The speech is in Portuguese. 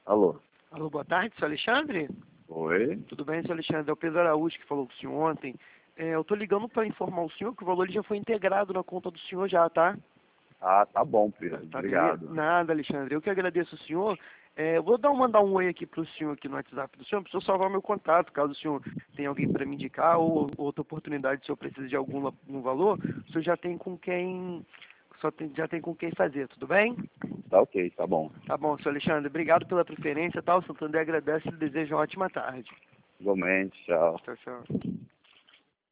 Alô? Alô, boa tarde, senhor Alexandre? Oi? Tudo bem, senhor Alexandre? É o Pedro Araújo que falou com o senhor ontem. Eu estou ligando para informar o senhor que o valor ele já foi integrado na conta do senhor já, tá? Ah, tá bom, Pedro. Tá, beleza? Obrigado. Nada, Alexandre. Eu que agradeço o senhor. Eu vou mandar um oi aqui para o senhor aqui no WhatsApp do senhor, para o senhor salvar meu contato, caso o senhor tenha alguém para me indicar ou outra oportunidade, se o senhor precisa de algum valor, o senhor já tem com quem, já tem com quem fazer, tudo bem? Tá ok, tá bom. Tá bom, senhor Alexandre. Obrigado pela preferência, tá? O Santander agradece e lhe deseja uma ótima tarde. Igualmente, tchau. Tchau, tchau.